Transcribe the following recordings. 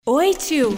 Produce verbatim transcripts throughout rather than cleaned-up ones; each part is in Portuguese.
Oi, tio.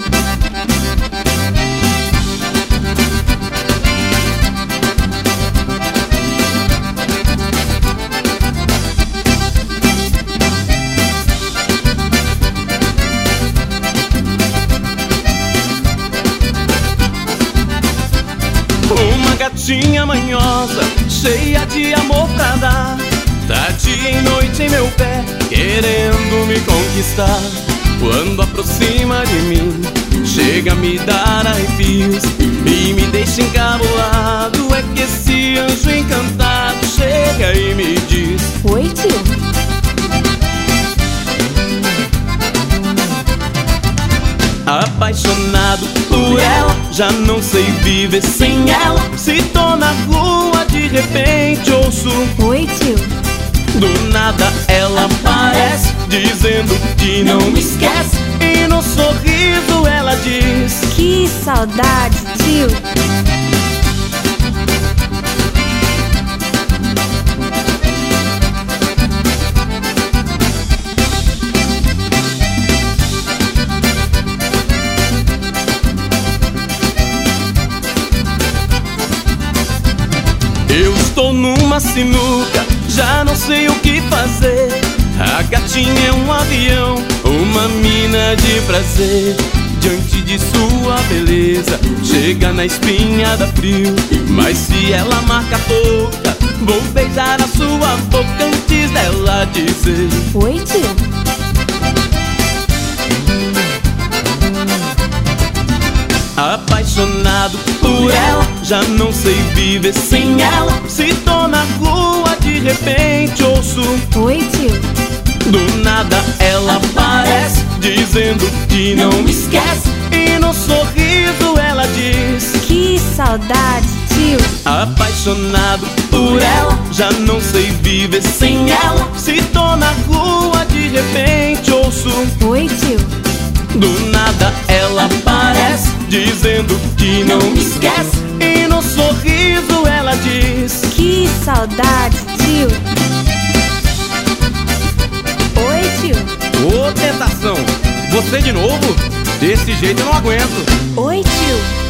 Uma gatinha manhosa, cheia de amor pra dar, tá dia e noite em meu pé, querendo me conquistar. Quando aproxima de mim, chega a me dar arrepios e me deixa encabulado. É que esse anjo encantado chega e me diz: Oi, tio. Apaixonado por ela, já não sei viver sem ela. Se tô na rua, de repente ouço: Oi, tio. Do nada ela aparece, dizendo que não me esquece, e no sorriso ela diz: Que saudade, tio. Eu estou numa sinuca, já não sei o que fazer. A gatinha é um avião, uma mina de prazer. Diante de sua beleza, chega na espinha da frio. Mas se ela marca a boca, vou beijar a sua boca antes dela dizer: Oi, tio. Apaixonado por ela, já não sei viver sem ela. Se tô na rua, de repente ouço: Oi, tio. Do nada ela aparece, dizendo que não me esquece, e no sorriso ela diz: Que saudade, tio. Apaixonado por ela, já não sei viver sem ela. Se tô na rua, de repente ouço: Oi, tio. Do nada ela aparece, dizendo que não me esquece, e no sorriso ela diz: Que saudade, tio. Oi, tio. Ô tentação, você de novo? Desse jeito eu não aguento. Oi, tio.